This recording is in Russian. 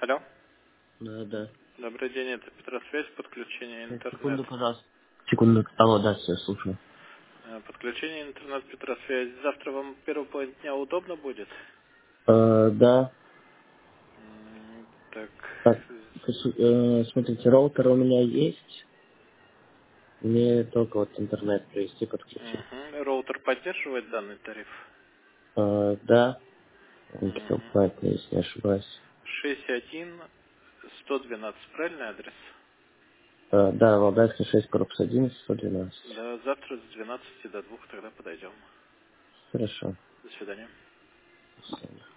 Алло. Да, да. Добрый день, это Петросвязь, подключение Так, интернет. секунду, пожалуйста. Секунду. Алло, да, все, слушаю. Подключение интернет Петросвязь. Завтра вам первый половину дня удобно будет? Да. Так. Так, смотрите, роутер у меня есть. Мне только вот интернет провести, подключить. Роутер поддерживает данный тариф? Да. Он Угу. платный, если не ошибаюсь. 61-112, правильный адрес? Да, Валдайский 6, корпус 11, 112. Да, завтра с 12 до 2 тогда подойдем. Хорошо. До свидания. До свидания.